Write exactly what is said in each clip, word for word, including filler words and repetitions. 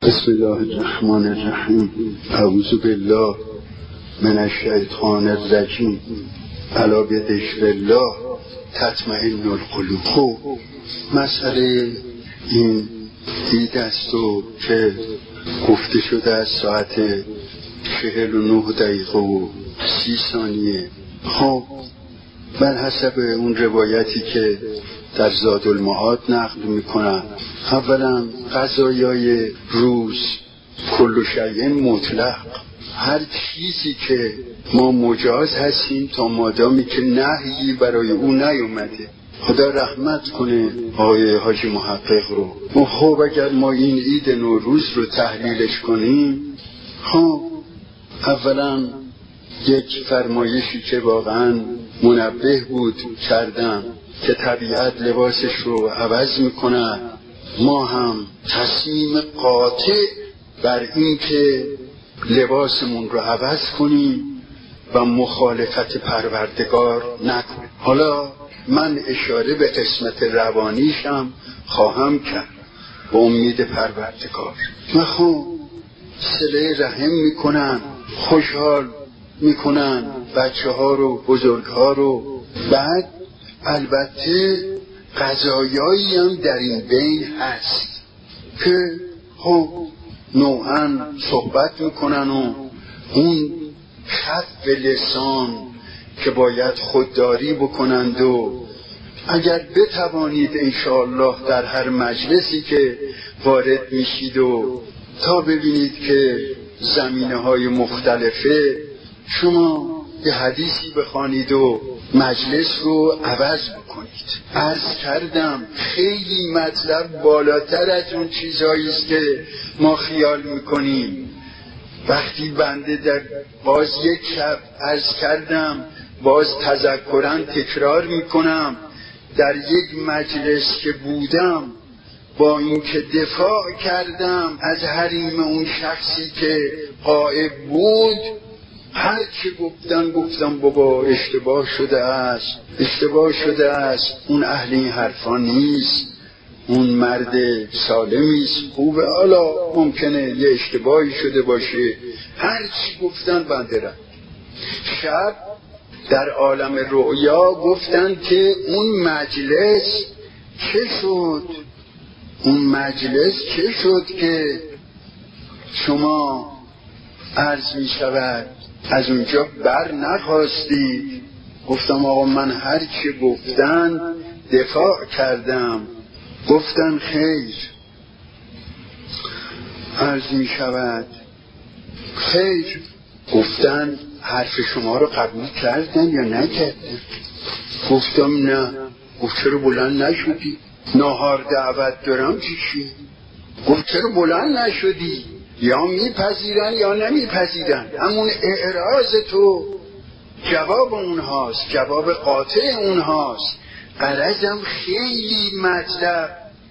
بسم الله الرحمن الرحیم. اعوذ بالله من الشیطان الرجیم. الا بذکر الله تطمئن القلوب. مسئله این دید است و که گفته شده از ساعت چهل و نه دقیقه و سی ثانیه. خب بر حسب اون روایتی که در زادالمعاد نقل میکنن، اولا قضایای روز کل شیء مطلق، هر چیزی که ما مجاز هستیم تا مادامی که نهیی برای او نیومده. خدا رحمت کنه آقای حاجی محقق رو. و خب اگر ما این عید نوروز رو تحلیلش کنیم، خب اولا یک فرمایشی که واقعا منبه بود کردم که طبیعت لباسش رو عوض میکنه، ما هم تصمیم قاطع بر این که لباسمون رو عوض کنیم و مخالفت پروردگار نکنیم. حالا من اشاره به قسمت روانیشم خواهم کرد با امید پروردگار. و خب صله رحم میکنن، خوشحال میکنن بچه ها رو، بزرگ ها رو. بعد البته قضایایی هم در این بین هست که خب نوعا صحبت میکنن و اون کف لسان که باید خودداری بکنند و اگر بتوانید انشاءالله در هر مجلسی که وارد میشید و تا ببینید که زمینه های مختلفه، شما یه حدیثی بخوانید و مجلس رو عوض بکنید. عرض کردم خیلی مطلب بالاتر از اون چیزهایی است که ما خیال میکنیم. وقتی بنده در باز یک شب عرض کردم، باز تذکرن تکرار میکنم، در یک مجلس که بودم با اینکه دفاع کردم از حریم اون شخصی که غائب بود، هر چه گفتن گفتم بابا اشتباه شده است، اشتباه شده است، اون اهل این حرفا نیست، اون مرد سالمی است، خوبه، حالا ممکنه یه اشتباهی شده باشه. هر چی گفتن بنده را. شب در عالم رؤیا گفتن که اون مجلس چه شد، اون مجلس چه شد که شما عرض می شود از اونجا بر نخواستید. گفتم آقا من هر چی گفتن دفاع کردم. گفتن خیر، عرض می شود خیر. گفتن حرف شما رو قبول کردن یا نکردن؟ گفتم نه. گفت چرا بلند نشدی؟ نهار دعوت دارم چی چی؟ گفت چرا بلند نشدی؟ یا میپذیرن یا نمیپذیرن. همون اعراض تو جواب اونهاست، جواب قاطع اونهاست. غرضم خیلی مطلب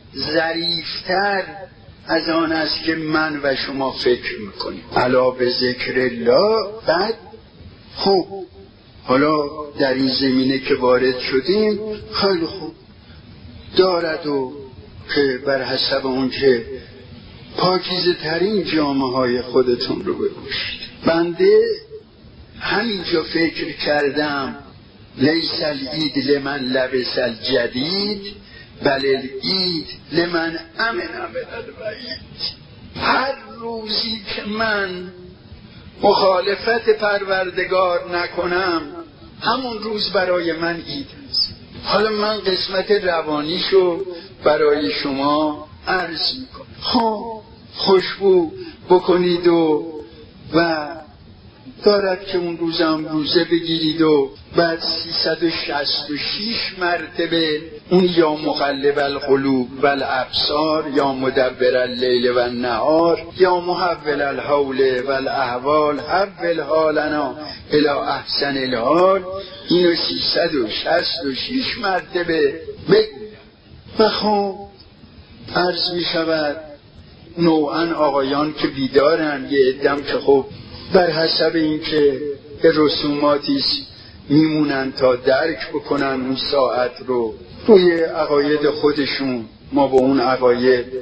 ظریفتر از آن است که من و شما فکر میکنیم. الا به ذکر الله. بعد خوب حالا در این زمینه که وارد شدیم، خیلی خوب دارد و که بر حسب اون که پاکیزه ترین جامعه های خودتون رو بپوشید. بنده همینجا فکر کردم لیس العید لمن لبس الجدید بل العید لمن امن من الوعید. هر روزی که من مخالفت پروردگار نکنم، همون روز برای من عید است. حالا من قسمت روانیشو برای شما عرض میکنم. خب خوشبو بکنید و و دارد که اون روزم روزه بگیرید و بعد سیصد و شصت و شش مرتبه اون یا مقلب القلوب و الابصار، یا مدبر اللیل و النهار، یا محول الحول و الاحوال حول حالنا الی احسن الحال، اینو سیصد و شصت و شش مرتبه بگوید. و خب عرض می شود نوعا آقایان که بیدارن، یه عدم که خب بر حسب این که به رسوماتی میمونن تا درک بکنن اون ساعت رو روی عقاید خودشون. ما با اون عقاید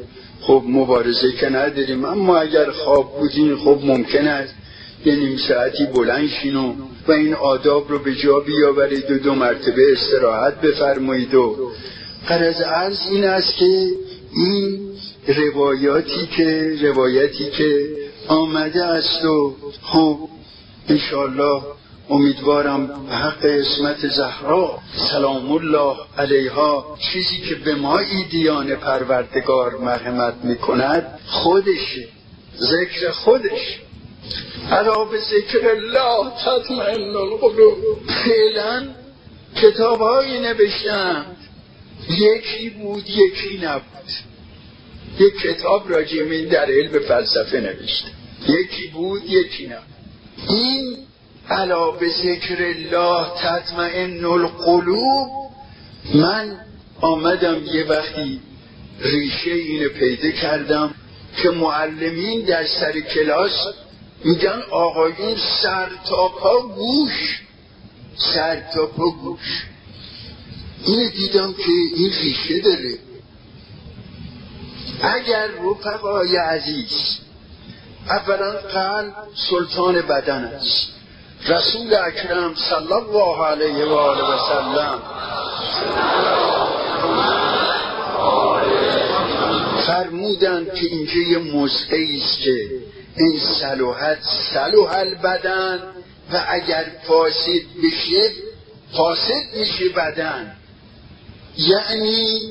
خب مبارزه که نداریم، اما اگر خواب بودین خب ممکن است یه نیم ساعتی بلند شین و, و این آداب رو به جا بیاورید و دو مرتبه استراحت بفرمایید. و غرض عرض این است که این روایاتی که روایتی که آمده است و خب انشاءالله امیدوارم به حق عصمت زهرا سلام الله علیها چیزی که به ما ایدیان پروردگار مرحمت میکند خودشه، ذکر خودش. الا به ذکر الله تطمئن القلوب. فعلا کتاب هایی نوشتند، یکی بود یکی نبود. یک کتاب راجع به این در علم فلسفه نوشته، یکی بود یکی نبود. این الا به ذکر الله تطمئن القلوب، من آمدم یه وقتی ریشه اینو پیدا کردم که معلمین در سر کلاس میگن آقایون سر تا پا گوش، سر تا پا گوش. اینو دیدم که این ریشه داره. اگر رفقای عزیز، اولا قلب سلطان بدن است. رسول اکرم صلی الله علیه و آله و سلم فرمودند که اینجا یه مزقی است که این صلوحت صلوح البدن و اگر فاسد بشه فاسد میشه بدن. یعنی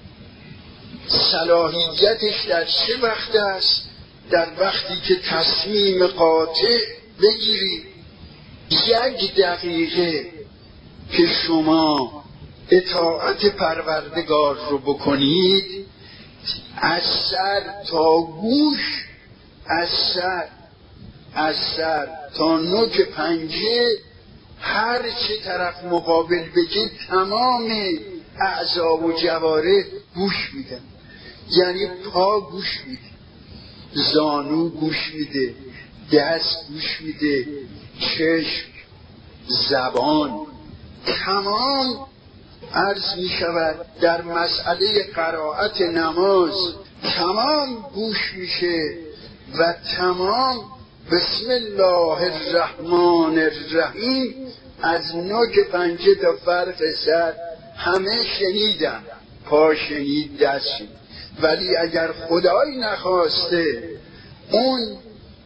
صلاحیتش در چه وقت است؟ در وقتی که تصمیم قاطع بگیری. یک دقیقه که شما اطاعت پروردگار رو بکنید، از سر تا گوش، از سر از سر تا نوک پنجه، هر چه طرف مقابل بگه تمام اعضا و جواره گوش میدن. یعنی پا گوش میده، زانو گوش میده، دست گوش میده، چشم، زبان، تمام عرض می شود در مسئله قرائت نماز تمام گوش میشه و تمام بسم الله الرحمن الرحیم از نوک پنجه تا فرق سر همه شنیدن. پا شنید، دست شنید. ولی اگر خدایی نخواسته اون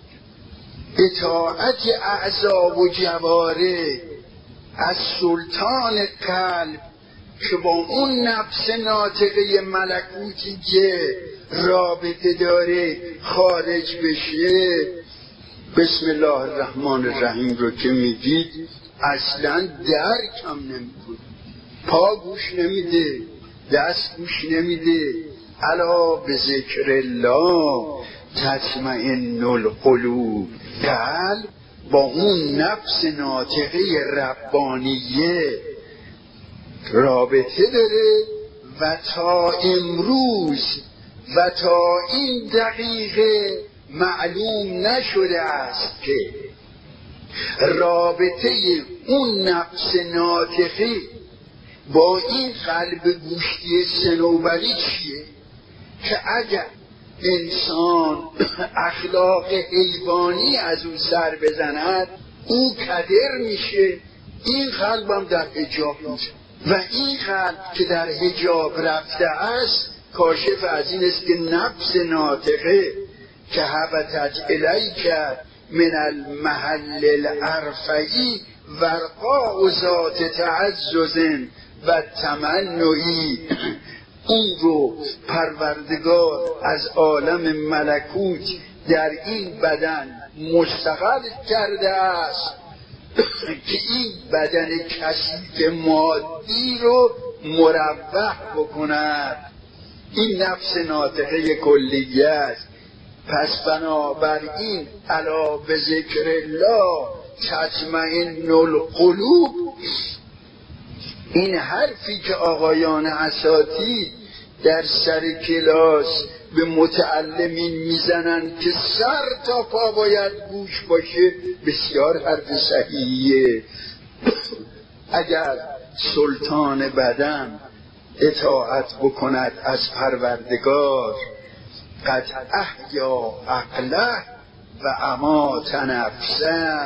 اطاعت اعضا و جواره از سلطان قلب که با اون نفس ناطقه ملکوتی که رابطه داره خارج بشه، بسم الله الرحمن الرحیم رو که میگید اصلا درک هم نمیکنه. پا گوش نمیده، دست گوش نمیده. الا به ذکر الله تطمئن القلوب. قلب با اون نفس ناطقه ربانیه رابطه داره و تا امروز و تا این دقیقه معلوم نشده است که رابطه اون نفس ناطقه با این قلب گوشتی صنوبری چیه که اگر انسان اخلاق حیوانی از اون سر بزند او کدر میشه، این قلبم در حجاب میشه و این قلب که در حجاب رفته است کاشف از این است که نفس ناطقه که هبتت الیک من المحل الارفعی ورقا و ذات تعزز و تمنعی، اون رو پروردگار از عالم ملکوت در این بدن مستقر کرده است که این بدن کثیف مادی رو مربح بکند. این نفس ناطقه کلیه است. پس بنابراین الا به ذکر الله تطمئن القلوب، این حرفی که آقایان اساتید در سر کلاس به متعلمین میزنن که سر تا پا باید گوش باشه بسیار حرف صحیحیه. اگر سلطان بدن اطاعت بکند از پروردگار قد احیا عقله و امات نفسه.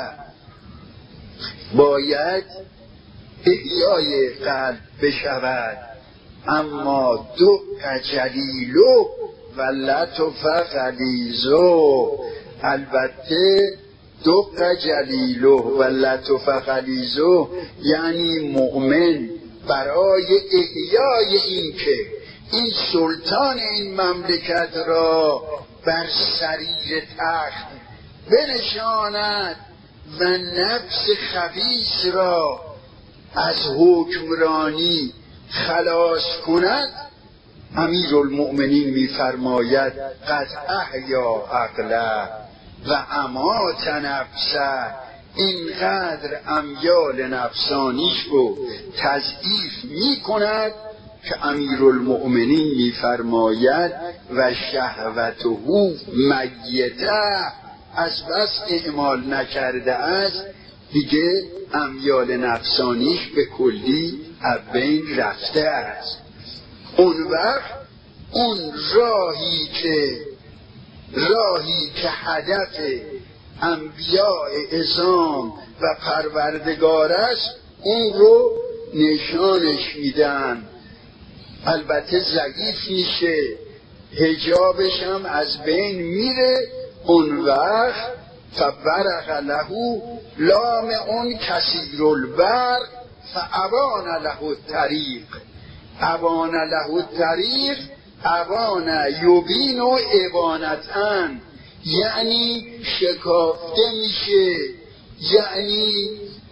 باید احیای قلب بشود، اما دق جلیلو و لطف غلیظو. البته دق جلیلو و لطف غلیظو یعنی مؤمن برای احیای این که این سلطان این مملکت را بر سریر تخت بنشاند و نفس خبیث را از حکمرانی خلاص کند، امیرالمؤمنین می‌فرماید قد احیا عقله و امات نفسه. اینقدر امیال نفسانیش رو تضعیف می‌کند که امیرالمؤمنین می‌فرماید و شهوته میته، از بس اعمال نکرده است دیگه امیال نفسانیش به کلی از بین رفته است. اون وقت اون راهی که راهی که هدف انبیاء اعظام و پروردگار است اون رو نشانش میدن. البته ضعیف میشه، حجابش هم از بین میره. اون وقت فبرق له لام اون کثیر البرق فابان له الطریق. ابان له الطریق، ابان یبین و ابانتن، یعنی شکافته میشه، یعنی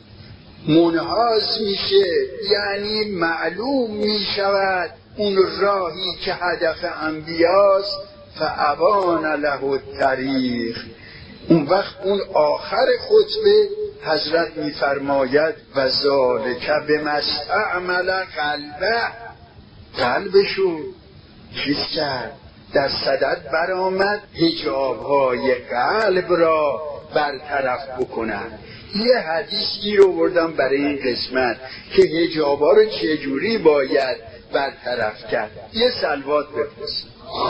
منحاز میشه، یعنی معلوم میشود اون راهی که هدف انبیاست. فابان له الطریق. اون وقت اون آخر خطبه حضرت میفرماید و ذالک بما استعمل قلبه. قلبشو چیز کرد، در صدد برآمد حجاب‌های قلب را برطرف بکنن. یه حدیثی رو بردم برای این قسمت که حجاب‌ها رو چجوری باید برطرف کرد. یه صلوات بفرست.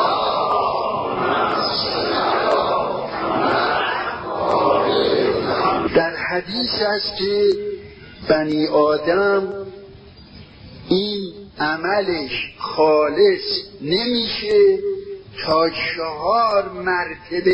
در حدیث است که بنی آدم این عملش خالص نمیشه تا چهار مرتبه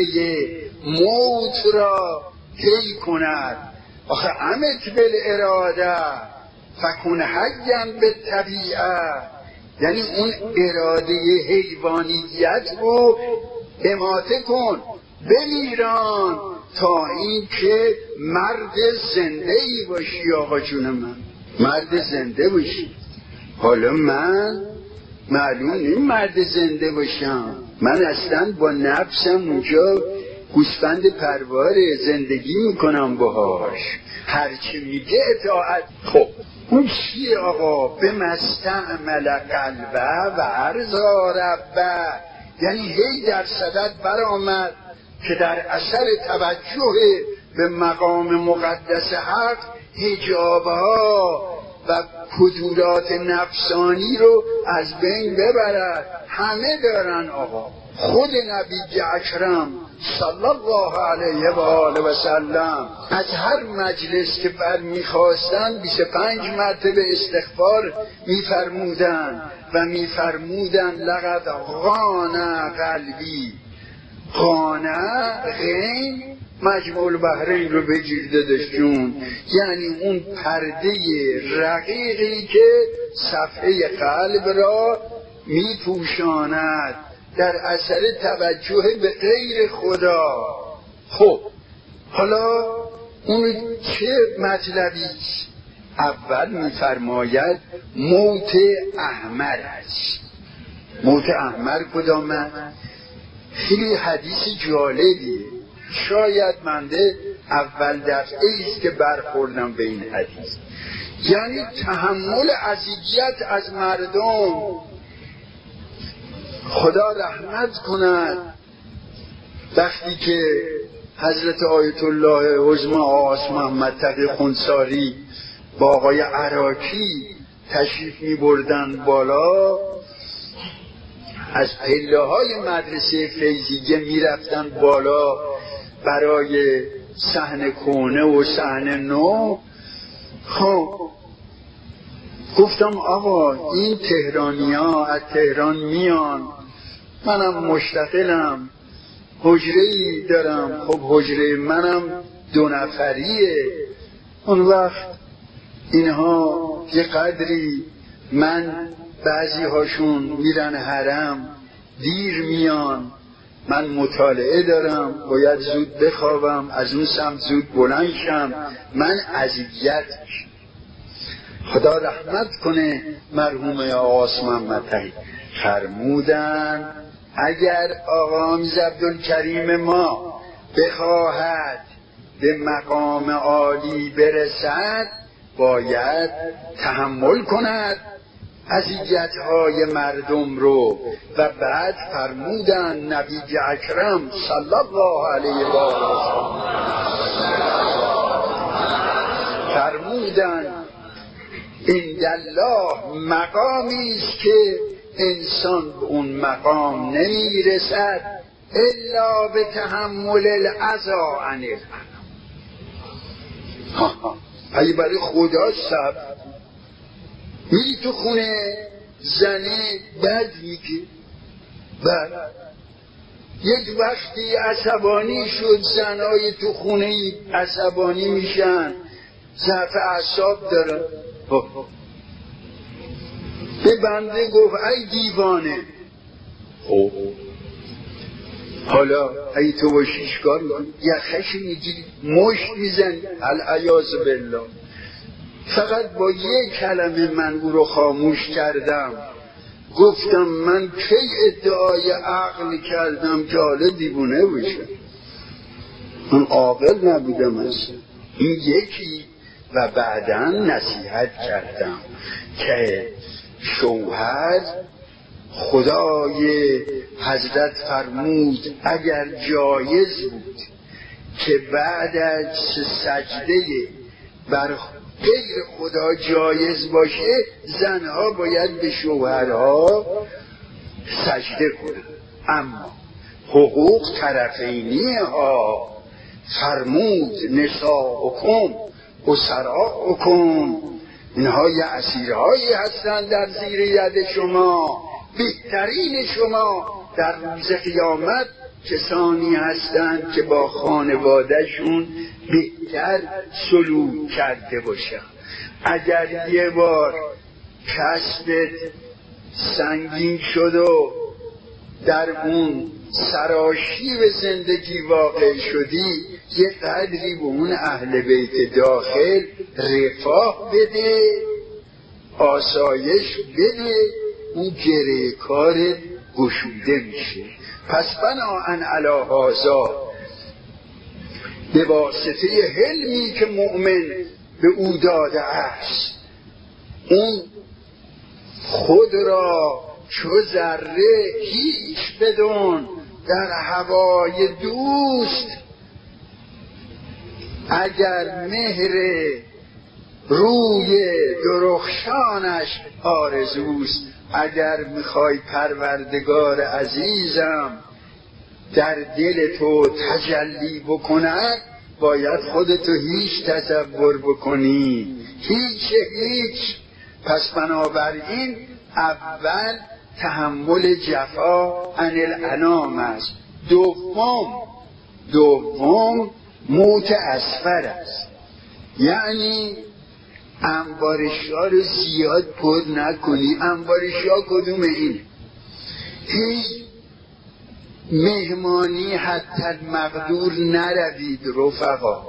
موت را طی کند. آخه امت بالاراده فکن حیم بالطبیعه، یعنی اون اراده حیوانیت رو اماته کن، بمیران تا این که مرد زنده ای باشی. آقا جون من مرد زنده باشی. حالا من معلوم نیم مرد زنده باشم، من اصلا با نفسم اونجا گوسفند پرواره، زندگی میکنم باهاش، هرچی میگه اطاعت. خب اون چیه آقا؟ به مستعمل قلبه و ارضا ربه، یعنی هی در صدد برآمد که در اثر توجه به مقام مقدس حق حجابها و کدورات نفسانی رو از بین ببرد. همه دارن آقا. خود نبی اکرم صلی الله علیه و آله و سلم از هر مجلس که بر میخواستن بیست و پنج مرتبه استغفار میفرمودن و میفرمودن لقد غان قلبی. غانه غین مجموع البحرین رو بگیر دادشون، یعنی اون پرده رقیقی که صفحه قلب را میپوشاند در اثر توجه به غیر خدا. خب حالا اون چه مطلبی؟ اول میفرماید موت احمر است. موت احمر کدامه؟ خیلی حدیث جالبیه، شاید منده اول دفعه ایست که برخوردم به این حدیث. یعنی تحمل اذیت از مردم. خدا رحمت کند وقتی که حضرت آیت الله حزم آس محمد تقی خونساری با آقای عراقی تشریف می بردن بالا، از پله های مدرسه فیضیه میرفتن بالا برای صحن کهنه و صحن نو. خب گفتم آقا این تهرانی ها از تهران میان، منم مشتغلم، حجره‌ای دارم، خب حجره منم دو نفریه، اون وقت اینها یه قدری، من بعضی هاشون میرن حرم دیر میان، من مطالعه دارم باید زود بخوابم، از اون سمت زود بلند شم، من اذیت میشم. خدا رحمت کنه مرحوم آقا محمد تقی فرمودن اگر آقا میرزا عبدالکریم ما بخواهد به مقام عالی برسد باید تحمل کند اذیت‌های مردم رو. و بعد فرمودن نبی اکرم صلی الله علیه و آله فرمودن عند الله مقامی است که انسان به اون مقام نمیرسد الا به تحمل العزا عن الانام. اگه برای خدا صبر میری تو خونه زنه بد میگه، بعد یک وقتی عصبانی شد، زنای تو خونه عصبانی میشن، ضعف اعصاب دارن، به بنده گفت ای دیوانه. خب حالا ای تو باشی چیکار میکنی؟ یخش میگیری مشت میزنی، العیاذ بالله. فقط با یک کلمه من او رو خاموش کردم، گفتم من کی ادعای عقل کردم که حالا دیوونه باشه؟ من عاقل نبودم اصلا. این یکی. و بعدا نصیحت کردم که شوهر خدای حضرت فرمود اگر جایز بود که بعد از سجده بر غیر خدا جایز باشه، زنها باید به شوهرها سجده کنند، اما حقوق طرفینی ها فرمود نساؤکم اسراؤکم، اینها یه اسیرهایی هستند در زیر ید شما، بهترین شما در روز قیامت کسانی هستند که با خانوادهشون بهتر سلوک کرده باشن. اگر یه بار کسبت سنگین شد و در اون سراشیب زندگی واقع شدی، یه قدری به اون اهل بیت داخل رفاه بده، آسایش بده، اون گره کارت گشوده میشه. پس بناهن علی هذا، به واسطه حلمی که مؤمن به او داده است، اون خود را چو ذره هیچ بدون در هوای دوست. اگر مهر روی درخشانش آرزوست، اگر میخوای پروردگار عزیزم در دل تو تجلی بکند، باید خودتو هیچ تصور بکنی، هیچ هیچ. پس بنابراین اول تحمل جفا عن الانام است، دوم دوم موت اسفر است، یعنی انبارشا رو زیاد پر نکنی. انبارشا کدوم این؟ هیچ مهمانی حتی مقدور نروید رفقا.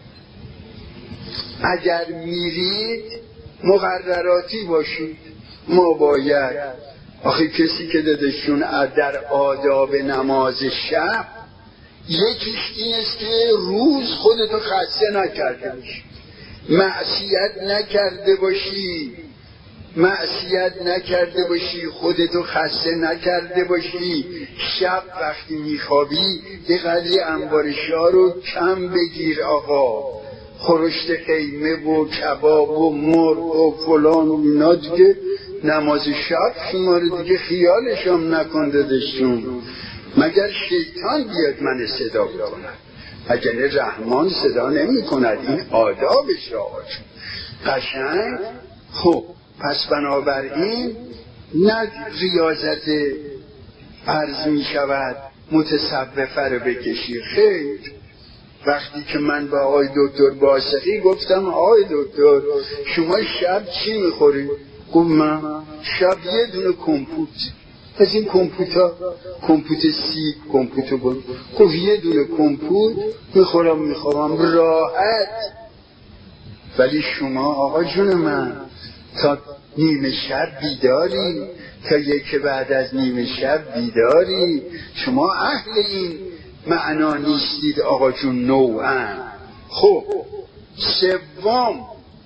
اگر میرید مقرراتی باشید. ما باید، آخه کسی که دادشون در آداب نماز شب یکیش این است که روز خودتو خسته نکرده باشی، معصیت نکرده باشی، معصیت نکرده باشی، خودتو خسته نکرده باشی. شب وقتی میخوابی یه قدری انبارشا رو کم بگیر آقا، خورشت قیمه و کباب و مرغ و فلان و اینا دیگه نماز شب شما رو دیگه خیالش هم نکن دادشون، مگر شیطان بیاد من صدا بکنه، اگر رحمان صدا نمی کند. این آدابش آقا قشنگ. خب پس بنابراین نه ریاضت عرض می شود متصوفه رو بکشی، خیر. وقتی که من با آقای دکتر باسقی گفتم آقای دکتر شما شب چی میخوری؟ گفت من شب یه دونه کمپوت، از این کمپوتا کمپوت سیب کمپوت بود، گفت یه دونه کمپوت میخورم میخورم راحت. ولی شما آقا جون من تا نیمه شب بیداری، تا یکی بعد از نیمه شب بیداری، شما اهل این معنا نیستید آقا جون نوعا. خب سوم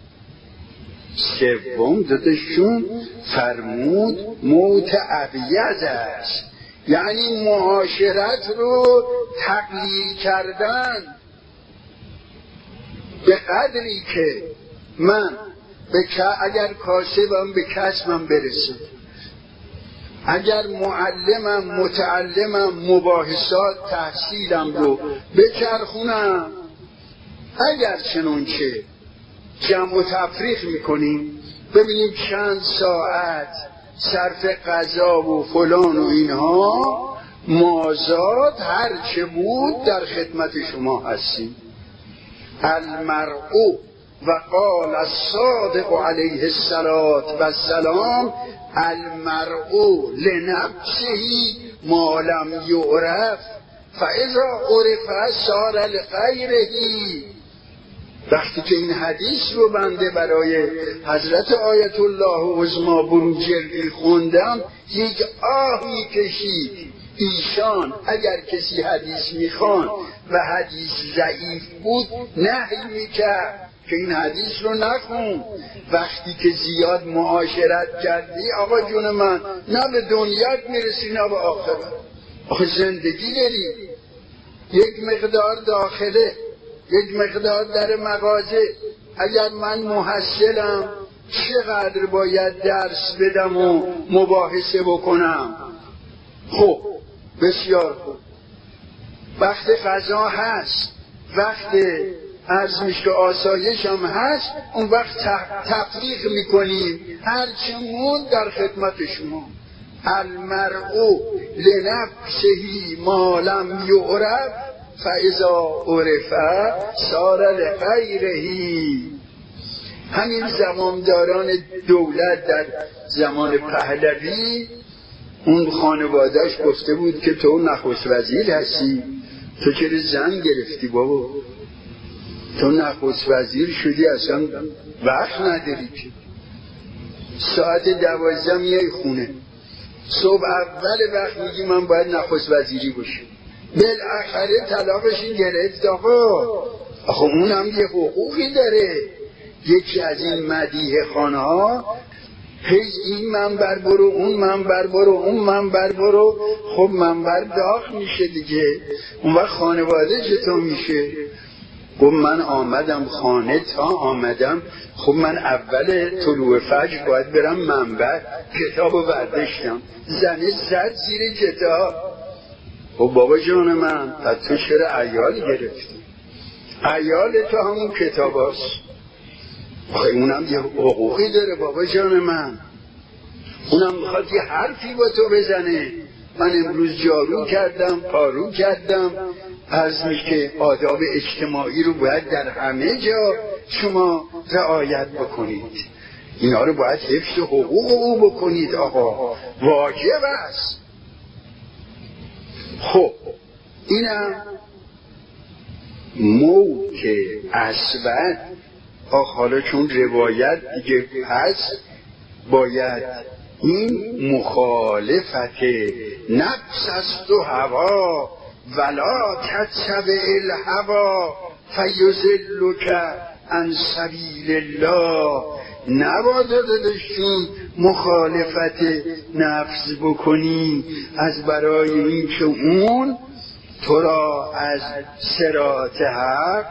سوم دادشون فرمود موت اغیز است، یعنی معاشرت رو تقلیل کردن به قدری که من به اگر کاسبم به کسبم برسه، اگر معلمم متعلمم مباحثات تحصیلم رو بچرخونم، اگر چنانچه جمع و تفریق میکنیم ببینیم چند ساعت صرف غذا و فلان و اینها مازاد هرچه بود در خدمت شما هستیم. المرء و قال الصادق علیه الصلاة و السلام المرء لنفسه ما لم یعرف فاذا عرف صار لغیره. وقتی که این حدیث رو بنده برای حضرت آیت الله عظمی بروجردی خوندم یک آهی کشید. ایشان اگر کسی حدیث میخوان و حدیث ضعیف بود نهی میکرد که این حدیث رو نخون. وقتی که زیاد معاشرت کردی آقا جون من نه به دنیات میرسی نه به آخرت. آخه زندگی داری، یک مقدار داخله یک مقدار در مغازه. اگر من محصلم چقدر باید درس بدم و مباحثه بکنم؟ خب بسیار خوب. وقت غذا هست، وقت عرض میشه آسایش هم هست، اون وقت تفریق میکنیم هرچه مون در خدمت شما. المرء لنفسه ما لم یعرف فاذا عرف صار لغیره. همین زمامداران دولت در زمان پهلوی اون خانوادهش گفته بود که تو نخست وزیر هستی، تو چرا زن گرفتی بابا؟ تو نخست وزیر شدی اصلا وقت نداری که ساعت دوازده میای خونه، صبح اول وقت میگی من باید نخست وزیری باشم، بالاخره طلاقش گرفت. آقا آخه اونم یه حقوقی داره. یکی از این مدیحه خانها هی این منبر برو اون منبر برو اون منبر برو، خب منبر داغ میشه دیگه، اون وقت خانواده چطور میشه؟ خب من آمدم خانه، تا آمدم خب من اول طلوع فجر باید برم منبر کتابو برداشتم، زنه زد زیر کتاب. خب بابا جان من پس تو چرا عیال گرفتی؟ عیال تو همون کتاب هست. اونم یه حقوقی داره بابا جان من، اونم میخواد یه حرفی با تو بزنه. من امروز جارو کردم پارو کردم، عرض میشه که آداب اجتماعی رو باید در همه جا شما رعایت بکنید، اینا رو باید حفظ حقوق او بکنید آقا، واجب است. خب اینم موت اسود. آخ حالا چون روایت دیگه هست باید این مخالفت نفس است و هوا ولا تتبع الهوا فیضلک عن سبیل الله. نباید دادشون مخالفت نفس بکنی از برای این که اون تو را از صراط حق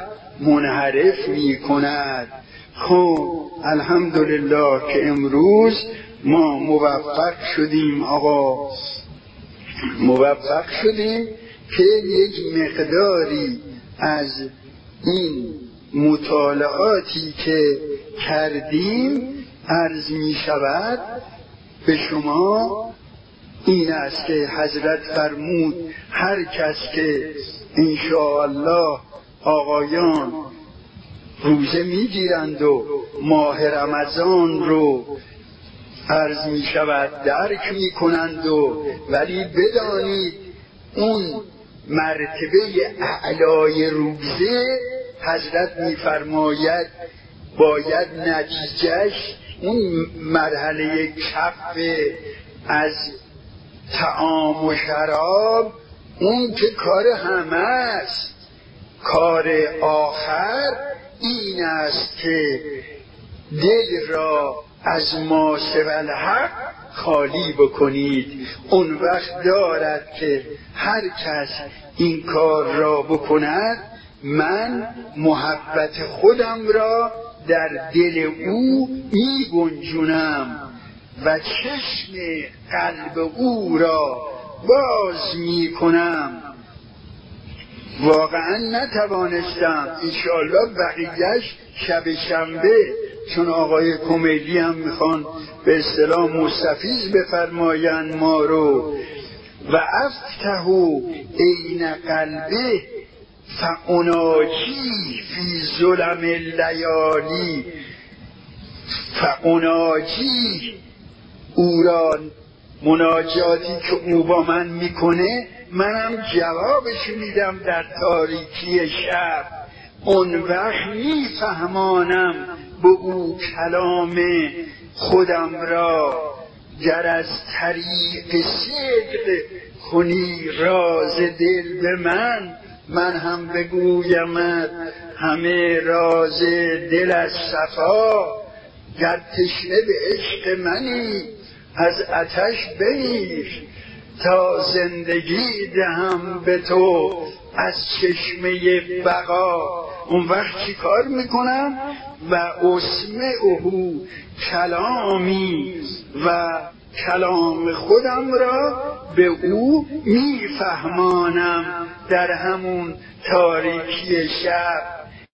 منحرف می کند. خب الحمدلله که امروز ما موفق شدیم آقا، موفق شدیم که یک مقداری از این مطالعاتی که کردیم عرض می شود به شما. این است که حضرت فرمود هر کس که انشاءالله آقایان روزه می گیرند و ماه رمضان رو عرض می شود درک می کنند و ولی بدانید اون مرتبه اعلای روزه حضرت می فرماید باید نتیجهش اون مرحله کف از طعام و شراب، اون که کار همه است. کار آخر این است که دل را از ما سوی الحق خالی بکنید. اون وقت دارد که هر کس این کار را بکند من محبت خودم را در دل او می گنجونم و چشم قلب او را باز می کنم. واقعا نتوانستم، انشاءالله بقیهش شب شنبه، چون آقای کمیلی هم میخوان به اصطلاح مستفیض بفرماین ما رو. و افتحوا عین قلبه فاناجی فی ظلم اللیالی، فاناجی او را، مناجاتی که او با من میکنه منم جوابش میدم در تاریکی شب. اون وقت میفهمانم به او کلام خودم را. گر از طریق صدق کنی راز دل به من، من هم بگویمت همه راز دل از صفا. گر تشنه به عشق منی از آتش بمیر، تا زندگی دهم به تو از چشمه بقا. اون وقت چی کار میکنم؟ و اسمعه کلامی، و کلام خودم را به او میفهمانم در همون تاریکی شب.